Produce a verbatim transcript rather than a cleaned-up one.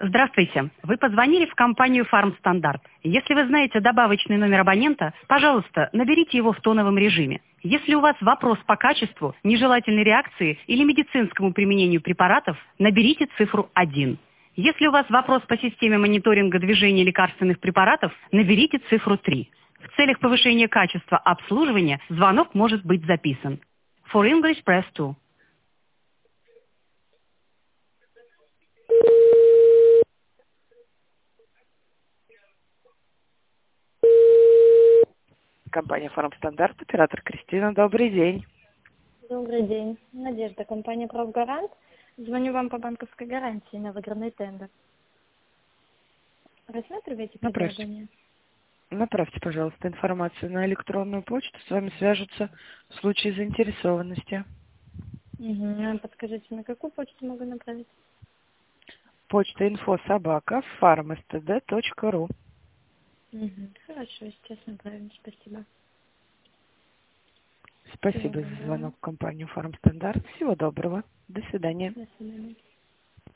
Здравствуйте. Вы позвонили в компанию «Фармстандарт». Если вы знаете добавочный номер абонента, пожалуйста, наберите его в тоновом режиме. Если у вас вопрос по качеству, нежелательной реакции или медицинскому применению препаратов, наберите цифру один. Если у вас вопрос по системе мониторинга движения лекарственных препаратов, наберите цифру три. В целях повышения качества обслуживания звонок может быть записан. For English, press two. Компания «Фармстандарт», оператор Кристина. Добрый день. Добрый день. Надежда, компания «Правгарант». Звоню вам по банковской гарантии на выигранный тендер. Рассматриваете Направьте, предложение? направьте, пожалуйста, информацию на электронную почту. С вами свяжутся в случае заинтересованности. Угу. Подскажите, на какую почту могу направить? Почта инфо собака фармстд точка ру. Угу. Хорошо, сейчас направим. Спасибо. Всего Спасибо за доброго. звонок в компанию «Фармстандарт». Всего доброго. До свидания. До свидания.